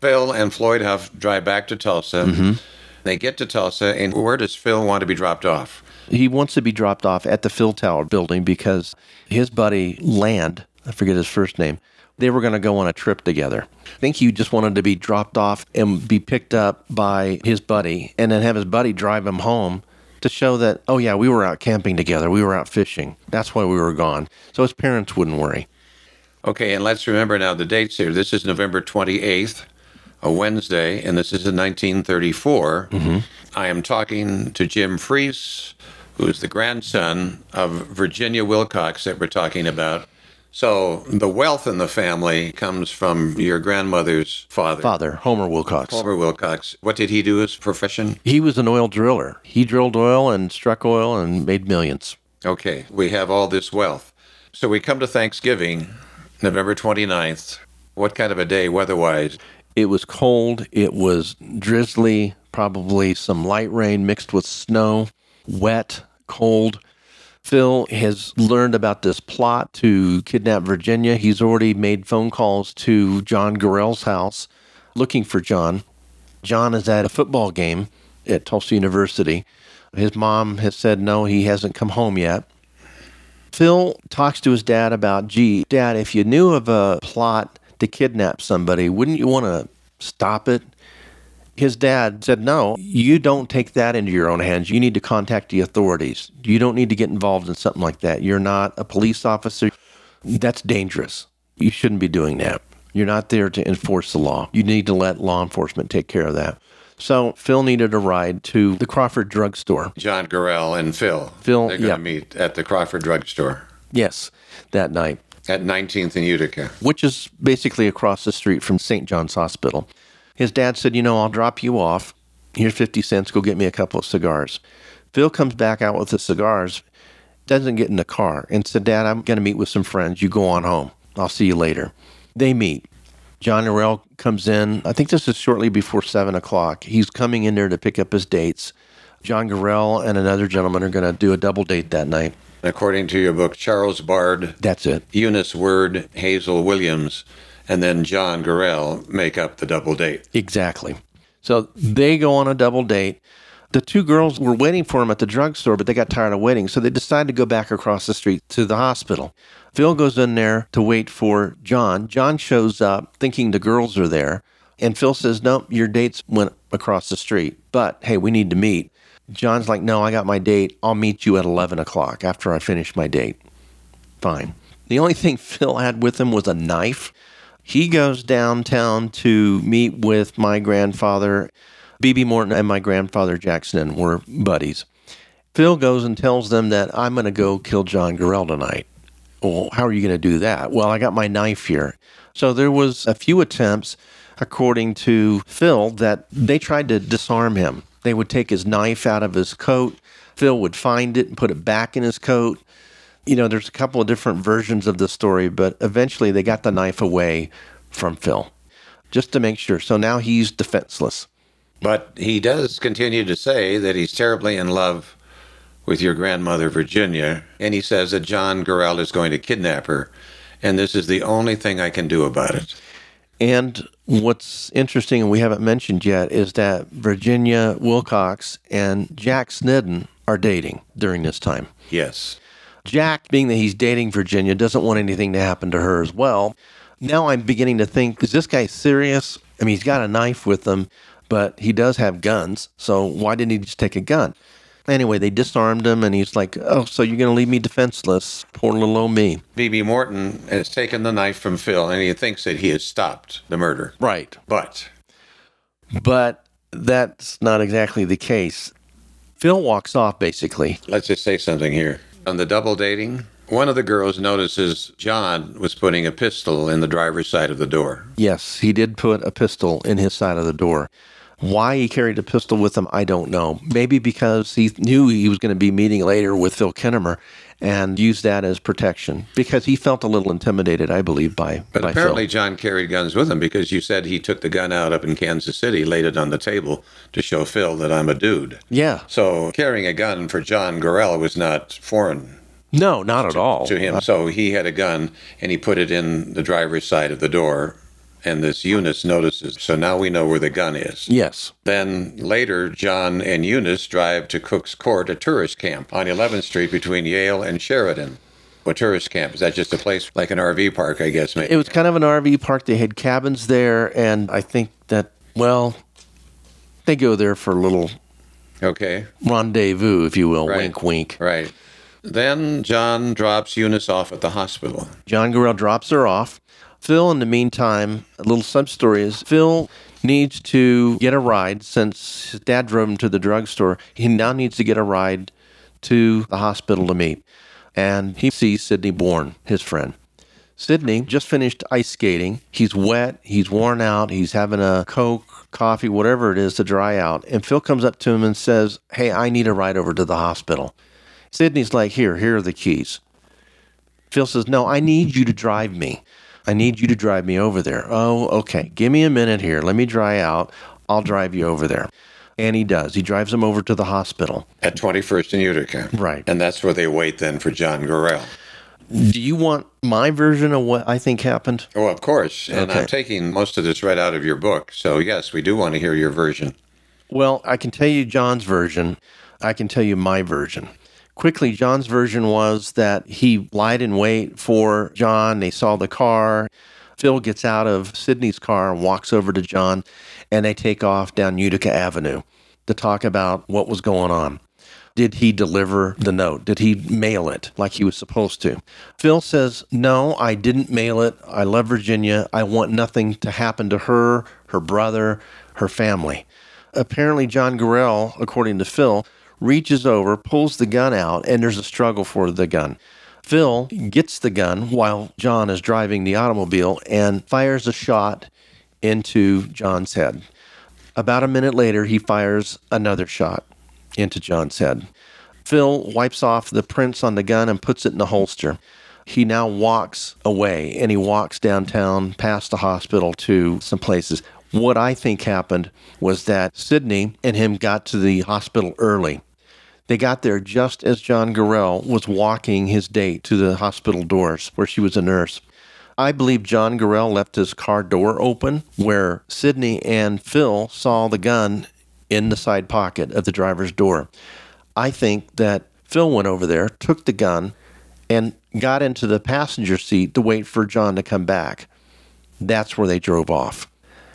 Phil and Floyd Huff drive back to Tulsa. Mm-hmm. They get to Tulsa, and where does Phil want to be dropped off? He wants to be dropped off at the Phil Tower building because his buddy, Land, I forget his first name, they were going to go on a trip together. I think he just wanted to be dropped off and be picked up by his buddy and then have his buddy drive him home to show that, oh yeah, we were out camping together. We were out fishing. That's why we were gone. So his parents wouldn't worry. Okay, and let's remember now the dates here. This is November 28th, a Wednesday, and this is in 1934. Mm-hmm. I am talking to Jim Freese, who is the grandson of Virginia Wilcox that we're talking about. So the wealth in the family comes from your grandmother's father. Homer Wilcox. Homer Wilcox. What did he do as profession? He was an oil driller. He drilled oil and struck oil and made millions. Okay, we have all this wealth. So we come to Thanksgiving, November 29th. What kind of a day weather-wise? It was cold. It was drizzly, probably some light rain mixed with snow, wet, cold. Phil has learned about this plot to kidnap Virginia. He's already made phone calls to John Gorell's house looking for John. John is at a football game at Tulsa University. His mom has said no, he hasn't come home yet. Phil talks to his dad about, gee, Dad, if you knew of a plot to kidnap somebody, wouldn't you want to stop it? His dad said, no, you don't take that into your own hands. You need to contact the authorities. You don't need to get involved in something like that. You're not a police officer. That's dangerous. You shouldn't be doing that. You're not there to enforce the law. You need to let law enforcement take care of that. So Phil needed a ride to the Crawford drugstore. John Gorell and Phil. Phil, They're going to meet at the Crawford drugstore. Yes, that night. At 19th and Utica. Which is basically across the street from St. John's Hospital. His dad said, I'll drop you off. Here's 50 cents. Go get me a couple of cigars. Phil comes back out with the cigars, doesn't get in the car, and said, Dad, I'm going to meet with some friends. You go on home. I'll see you later. They meet. John Gorell comes in. I think this is shortly before 7 o'clock. He's coming in there to pick up his dates. John Gorell and another gentleman are going to do a double date that night. According to your book, Charles Bard. That's it. Eunice Word, Hazel Williams, and then John Gorell make up the double date. Exactly. So they go on a double date. The two girls were waiting for him at the drugstore, but they got tired of waiting, so they decided to go back across the street to the hospital. Phil goes in there to wait for John. John shows up thinking the girls are there, and Phil says, no, your dates went across the street, but hey, we need to meet. John's like, no, I got my date. I'll meet you at 11 o'clock after I finish my date. Fine. The only thing Phil had with him was a knife. He goes downtown to meet with my grandfather. B.B. Morton and my grandfather Jackson were buddies. Phil goes and tells them that I'm going to go kill John Gorell tonight. Well, how are you going to do that? Well, I got my knife here. So there was a few attempts, according to Phil, that they tried to disarm him. They would take his knife out of his coat. Phil would find it and put it back in his coat. There's a couple of different versions of the story, but eventually they got the knife away from Phil, just to make sure. So now he's defenseless. But he does continue to say that he's terribly in love with your grandmother, Virginia, and he says that John Gorell is going to kidnap her, and this is the only thing I can do about it. And what's interesting, and we haven't mentioned yet, is that Virginia Wilcox and Jack Snedden are dating during this time. Yes. Jack, being that he's dating Virginia, doesn't want anything to happen to her as well. Now I'm beginning to think, is this guy serious? I mean, he's got a knife with him, but he does have guns, so why didn't he just take a gun? Anyway, they disarmed him, and he's like, oh, so you're going to leave me defenseless? Poor little old me. B.B. Morton has taken the knife from Phil, and he thinks that he has stopped the murder. Right. But that's not exactly the case. Phil walks off, basically. Let's just say something here. On the double dating, one of the girls notices John was putting a pistol in the driver's side of the door. Yes, he did put a pistol in his side of the door. Why he carried a pistol with him, I don't know. Maybe because he knew he was going to be meeting later with Phil Kinnemer and used that as protection, because he felt a little intimidated, I believe, by But apparently Phil. John carried guns with him, because you said he took the gun out up in Kansas City, laid it on the table to show Phil that I'm a dude. Yeah. So carrying a gun for John Gorell was not foreign. No, not at all. To him. So he had a gun, and he put it in the driver's side of the door and this Eunice notices. So now we know where the gun is. Yes. Then later, John and Eunice drive to Cook's Court, a tourist camp on 11th Street between Yale and Sheridan. A tourist camp, is that just a place like an RV park, I guess? Maybe? It was kind of an RV park. They had cabins there, and I think that, well, they go there for a little Okay. rendezvous, if you will. Right. Wink, wink. Right. Then John drops Eunice off at the hospital. John Gorell drops her off. Phil, in the meantime, a little sub-story is Phil needs to get a ride since his dad drove him to the drugstore. He now needs to get a ride to the hospital to meet. And he sees Sidney Bourne, his friend. Sidney just finished ice skating. He's wet. He's worn out. He's having a Coke, coffee, whatever it is to dry out. And Phil comes up to him and says, "Hey, I need a ride over to the hospital." Sidney's like, here are the keys. Phil says, "No, I need you to drive me. I need you to drive me over there." "Oh, okay. Give me a minute here. Let me dry out. I'll drive you over there." And he does. He drives him over to the hospital. At 21st and Utica. Right. And that's where they wait then for John Gorell. Do you want my version of what I think happened? Oh, of course. And Okay. I'm taking most of this right out of your book. So, yes, we do want to hear your version. Well, I can tell you John's version. I can tell you my version. Quickly, John's version was that he lied in wait for John. They saw the car. Phil gets out of Sidney's car and walks over to John, and they take off down Utica Avenue to talk about what was going on. Did he deliver the note? Did he mail it like he was supposed to? Phil says, "No, I didn't mail it. I love Virginia. I want nothing to happen to her, her brother, her family." Apparently, John Gorell, according to Phil, reaches over, pulls the gun out, and there's a struggle for the gun. Phil gets the gun while John is driving the automobile and fires a shot into John's head. About a minute later, he fires another shot into John's head. Phil wipes off the prints on the gun and puts it in the holster. He now walks away, and he walks downtown past the hospital to some places. What I think happened was that Sidney and him got to the hospital early. They got there just as John Gorell was walking his date to the hospital doors where she was a nurse. I believe John Gorell left his car door open where Sidney and Phil saw the gun in the side pocket of the driver's door. I think that Phil went over there, took the gun, and got into the passenger seat to wait for John to come back. That's where they drove off.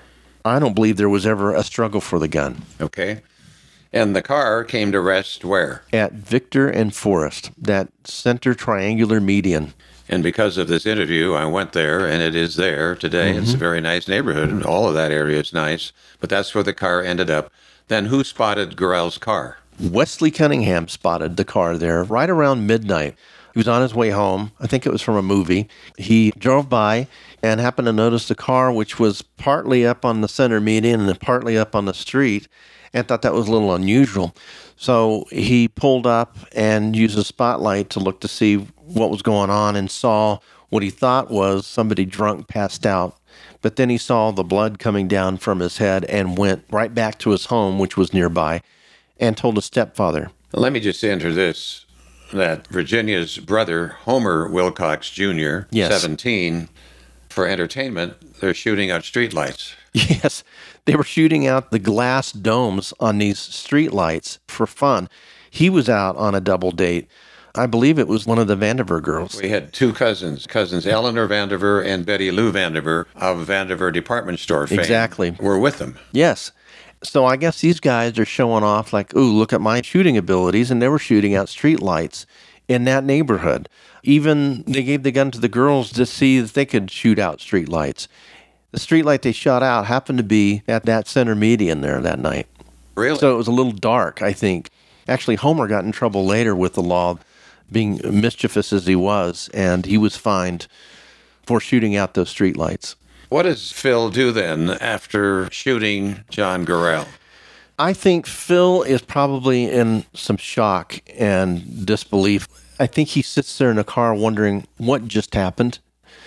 I don't believe there was ever a struggle for the gun. Okay. And the car came to rest where? At Victor and Forest, that center triangular median. And because of this interview, I went there, and it is there today. It's a very nice neighborhood. All of that area is nice. But that's where the car ended up. Then who spotted Gorell's car? Wesley Cunningham spotted the car there right around midnight. He was on his way home. I think it was from a movie. He drove by and happened to notice the car, which was partly up on the center median and partly up on the street, and thought that was a little unusual. So he pulled up and used a spotlight to look to see what was going on and saw what he thought was somebody drunk passed out. But then he saw the blood coming down from his head and went right back to his home, which was nearby, and told his stepfather. Let me just enter this, that Virginia's brother, Homer Wilcox Jr., Yes. 17, for entertainment, they're shooting out streetlights. Yes, they were shooting out the glass domes on these streetlights for fun. He was out on a double date. I believe it was one of the Vandiver girls. We had two cousins Eleanor Vandiver and Betty Lou Vandiver of Vandiver Department Store fame. Exactly. Were with them. Yes. So I guess these guys are showing off like, ooh, look at my shooting abilities, and they were shooting out streetlights in that neighborhood. Even they gave the gun to the girls to see if they could shoot out streetlights. The streetlight they shot out happened to be at that center median there that night. Really? So it was a little dark, I think. Actually, Homer got in trouble later with the law, being mischievous as he was, and he was fined for shooting out those streetlights. What does Phil do then after shooting John Gorell? I think Phil is probably in some shock and disbelief. I think he sits there in the car wondering what just happened.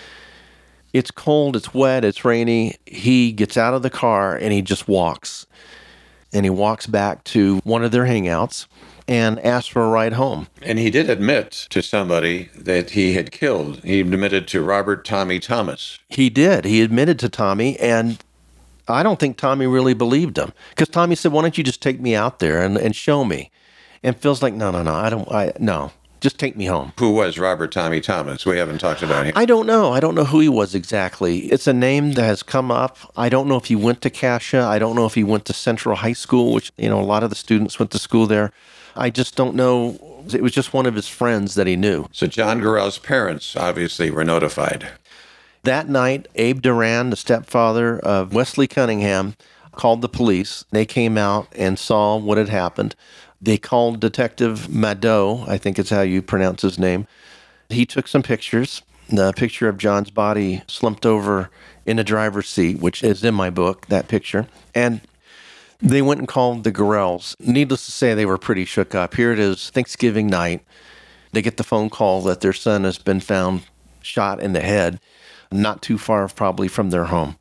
It's cold, it's wet, it's rainy. He gets out of the car and he just walks. And he walks back to one of their hangouts. and asked for a ride home. And he did admit to somebody that he had killed. He admitted to Robert Tommy Thomas. He did. He admitted to Tommy, and I don't think Tommy really believed him. Because Tommy said, why don't you just take me out there and show me? And Phil's like, no, just take me home. Who was Robert Tommy Thomas? We haven't talked about him. I don't know. I don't know who he was exactly. It's a name that has come up. I don't know if he went to Cascia. I don't know if he went to Central High School, which, a lot of the students went to school there. I just don't know. It was just one of his friends that he knew. So John Gorell's parents obviously were notified. That night, Abe Duran, the stepfather of Wesley Cunningham, called the police. They came out and saw what had happened. They called Detective Mado, I think is how you pronounce his name. He took some pictures. The picture of John's body slumped over in the driver's seat, which is in my book, that picture. And they went and called the Gorells. Needless to say, they were pretty shook up. Here it is, Thanksgiving night. They get the phone call that their son has been found shot in the head, not too far probably from their home.